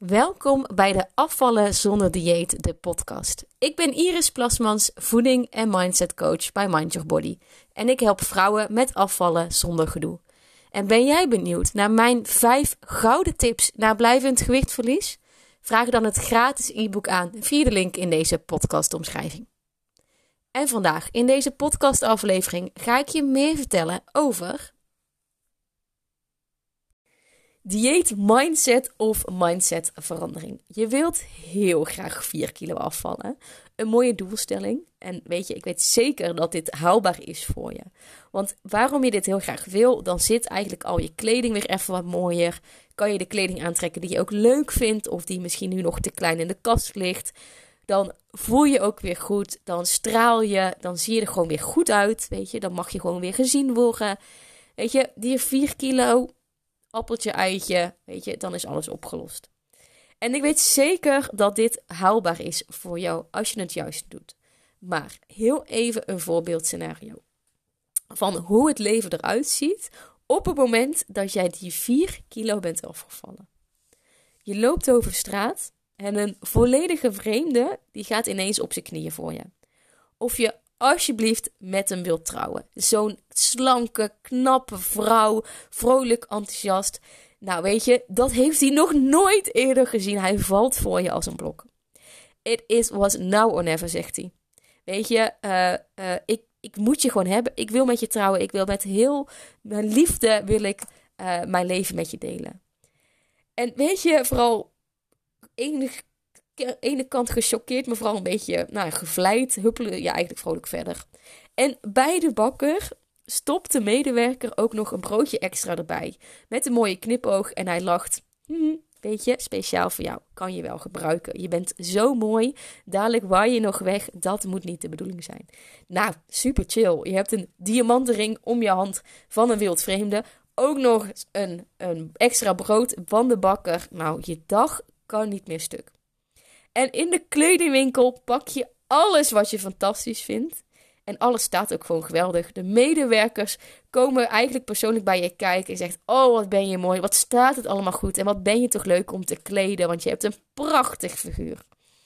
Welkom bij de Afvallen zonder dieet, de podcast. Ik ben Iris Plasmans, voeding- en mindset coach bij Mind Your Body. En ik help vrouwen met afvallen zonder gedoe. En ben jij benieuwd naar mijn 5 gouden tips naar blijvend gewichtverlies? Vraag dan het gratis e-book aan via de link in deze podcastomschrijving. En vandaag in deze podcastaflevering ga ik je meer vertellen over dieet, mindset of mindsetverandering. Je wilt heel graag 4 kilo afvallen. Een mooie doelstelling. En weet je, ik weet zeker dat dit haalbaar is voor je. Want waarom je dit heel graag wil, dan zit eigenlijk al je kleding weer even wat mooier. Kan je de kleding aantrekken die je ook leuk vindt of die misschien nu nog te klein in de kast ligt. Dan voel je ook weer goed, dan straal je, dan zie je er gewoon weer goed uit. Weet je, dan mag je gewoon weer gezien worden. Weet je, die 4 kilo... appeltje, eitje, weet je, dan is alles opgelost. En ik weet zeker dat dit haalbaar is voor jou als je het juist doet. Maar heel even een voorbeeldscenario van hoe het leven eruit ziet op het moment dat jij die 4 kilo bent afgevallen. Je loopt over straat en een volledige vreemde die gaat ineens op zijn knieën voor je. Of je alsjeblieft met hem wilt trouwen. Zo'n slanke, knappe vrouw, vrolijk, enthousiast. Nou weet je, dat heeft hij nog nooit eerder gezien. Hij valt voor je als een blok. Was now or never, zegt hij. Weet je, ik moet je gewoon hebben. Ik wil met je trouwen. Ik wil met heel mijn liefde wil ik mijn leven met je delen. En weet je, vooral ene kant gechoqueerd, maar vooral een beetje gevleid, huppelen je eigenlijk vrolijk verder. En bij de bakker stopt de medewerker ook nog een broodje extra erbij. Met een mooie knipoog en hij lacht. Weet je, speciaal voor jou. Kan je wel gebruiken. Je bent zo mooi. Dadelijk waai je nog weg. Dat moet niet de bedoeling zijn. Nou, super chill. Je hebt een diamantenring om je hand van een wildvreemde. Ook nog een extra brood van de bakker. Nou, je dag kan niet meer stuk. En in de kledingwinkel pak je alles wat je fantastisch vindt. En alles staat ook gewoon geweldig. De medewerkers komen eigenlijk persoonlijk bij je kijken en zegt: oh, wat ben je mooi, wat staat het allemaal goed. En wat ben je toch leuk om te kleden, want je hebt een prachtig figuur.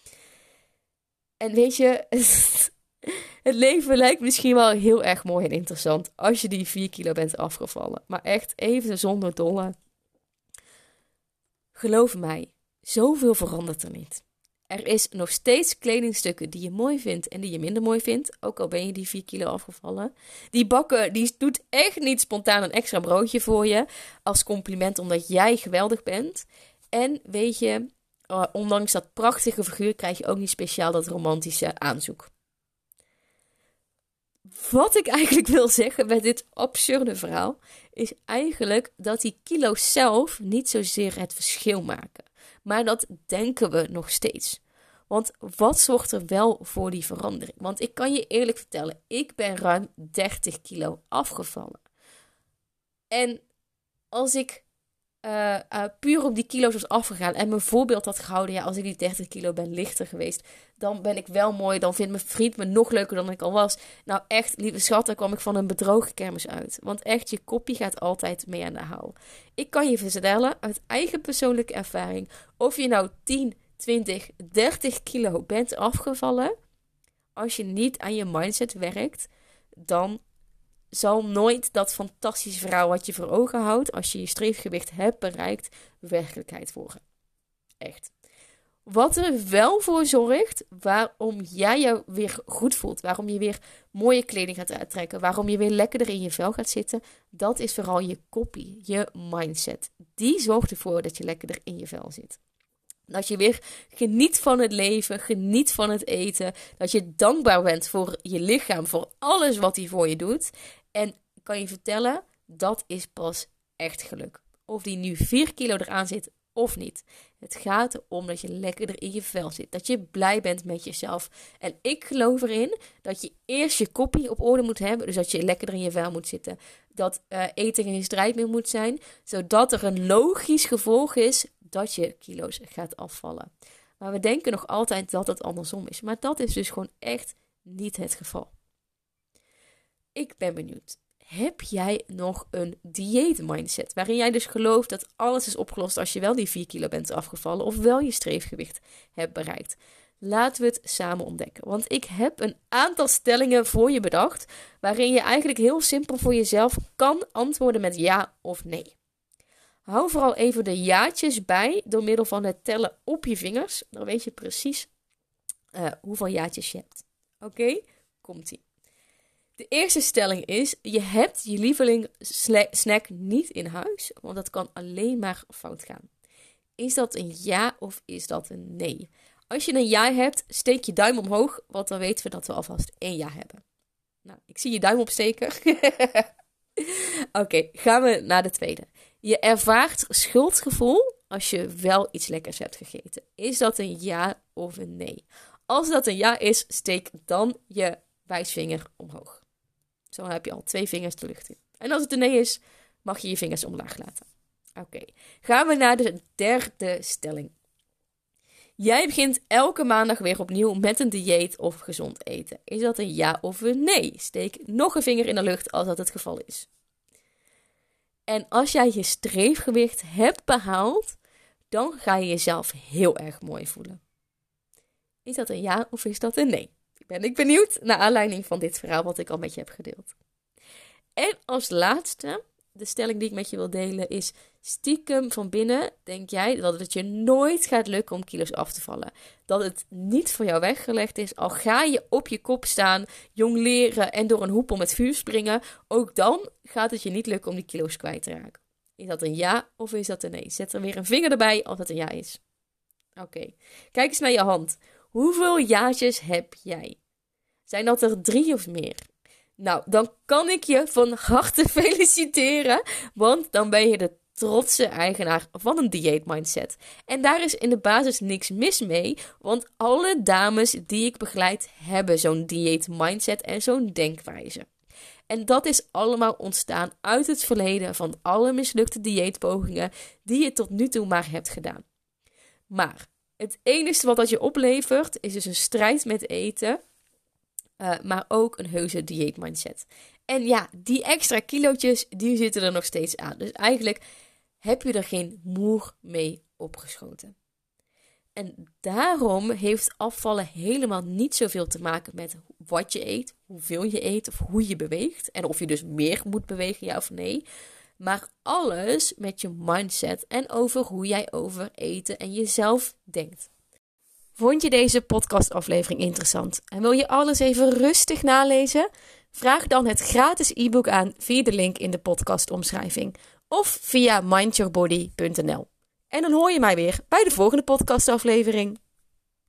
En weet je, het leven lijkt misschien wel heel erg mooi en interessant als je die 4 kilo bent afgevallen. Maar echt even zonder dolle. Geloof mij, zoveel verandert er niet. Er is nog steeds kledingstukken die je mooi vindt en die je minder mooi vindt. Ook al ben je die 4 kilo afgevallen. Die bakker die doet echt niet spontaan een extra broodje voor je. Als compliment omdat jij geweldig bent. En weet je, ondanks dat prachtige figuur krijg je ook niet speciaal dat romantische aanzoek. Wat ik eigenlijk wil zeggen met dit absurde verhaal is eigenlijk dat die kilo's zelf niet zozeer het verschil maken. Maar dat denken we nog steeds. Want wat zorgt er wel voor die verandering? Want ik kan je eerlijk vertellen, ik ben ruim 30 kilo afgevallen. En als ik puur op die kilo's was afgegaan en mijn voorbeeld had gehouden, ja, als ik die 30 kilo ben lichter geweest, dan ben ik wel mooi, dan vindt mijn vriend me nog leuker dan ik al was. Nou echt, lieve schat, daar kwam ik van een bedrogen kermis uit. Want echt, je kopje gaat altijd mee aan de haal. Ik kan je vertellen, uit eigen persoonlijke ervaring, of je nou 10, 20, 30 kilo bent afgevallen, als je niet aan je mindset werkt, dan zal nooit dat fantastische verhaal wat je voor ogen houdt, als je je streefgewicht hebt bereikt, werkelijkheid worden. Echt. Wat er wel voor zorgt, waarom jij je weer goed voelt, waarom je weer mooie kleding gaat aantrekken, waarom je weer lekkerder in je vel gaat zitten, dat is vooral je kopie, je mindset. Die zorgt ervoor dat je lekkerder in je vel zit. Dat je weer geniet van het leven, geniet van het eten. Dat je dankbaar bent voor je lichaam, voor alles wat hij voor je doet. En ik kan je vertellen, dat is pas echt geluk. Of die nu 4 kilo eraan zit of niet. Het gaat erom dat je lekkerder in je vel zit. Dat je blij bent met jezelf. En ik geloof erin dat je eerst je kopie op orde moet hebben. Dus dat je lekkerder in je vel moet zitten. Dat eten geen strijd meer moet zijn. Zodat er een logisch gevolg is dat je kilo's gaat afvallen. Maar we denken nog altijd dat het andersom is. Maar dat is dus gewoon echt niet het geval. Ik ben benieuwd. heb jij nog een dieetmindset? Waarin jij dus gelooft dat alles is opgelost als je wel die 4 kilo bent afgevallen of wel je streefgewicht hebt bereikt. Laten we het samen ontdekken. Want ik heb een aantal stellingen voor je bedacht, waarin je eigenlijk heel simpel voor jezelf kan antwoorden met ja of nee. Hou vooral even de jaatjes bij door middel van het tellen op je vingers. Dan weet je precies hoeveel jaatjes je hebt. Oké? Komt-ie. De eerste stelling is, je hebt je lieveling snack niet in huis, want dat kan alleen maar fout gaan. Is dat een ja of is dat een nee? Als je een ja hebt, steek je duim omhoog, want dan weten we dat we alvast 1 ja hebben. Nou, ik zie je duim opsteken. Oké, gaan we naar de tweede. Je ervaart schuldgevoel als je wel iets lekkers hebt gegeten. Is dat een ja of een nee? Als dat een ja is, steek dan je wijsvinger omhoog. Zo heb je al 2 vingers de lucht in. En als het een nee is, mag je je vingers omlaag laten. Oké, gaan we naar de derde stelling. Jij begint elke maandag weer opnieuw met een dieet of gezond eten. Is dat een ja of een nee? Steek nog een vinger in de lucht als dat het geval is. En als jij je streefgewicht hebt behaald, dan ga je jezelf heel erg mooi voelen. Is dat een ja of is dat een nee? Ben ik benieuwd naar aanleiding van dit verhaal wat ik al met je heb gedeeld. En als laatste, de stelling die ik met je wil delen is, stiekem van binnen denk jij dat het je nooit gaat lukken om kilo's af te vallen. Dat het niet voor jou weggelegd is, al ga je op je kop staan, jong leren en door een hoepel met vuur springen, ook dan gaat het je niet lukken om die kilo's kwijt te raken. Is dat een ja of is dat een nee? Zet er weer een vinger erbij als het een ja is. Oké, kijk eens naar je hand. Hoeveel jaartjes heb jij? Zijn dat er 3 of meer? Nou, dan kan ik je van harte feliciteren, want dan ben je de trotse eigenaar van een dieetmindset. En daar is in de basis niks mis mee, want alle dames die ik begeleid hebben zo'n dieetmindset en zo'n denkwijze. En dat is allemaal ontstaan uit het verleden van alle mislukte dieetpogingen die je tot nu toe maar hebt gedaan. Maar het enige wat dat je oplevert is dus een strijd met eten, maar ook een heuse dieetmindset. En ja, die extra kilootjes, die zitten er nog steeds aan. Dus eigenlijk heb je er geen moer mee opgeschoten. En daarom heeft afvallen helemaal niet zoveel te maken met wat je eet, hoeveel je eet of hoe je beweegt. En of je dus meer moet bewegen, ja of nee. Maar alles met je mindset en over hoe jij over eten en jezelf denkt. Vond je deze podcastaflevering interessant en wil je alles even rustig nalezen? Vraag dan het gratis e-book aan via de link in de podcastomschrijving of via mindyourbody.nl. En dan hoor je mij weer bij de volgende podcastaflevering.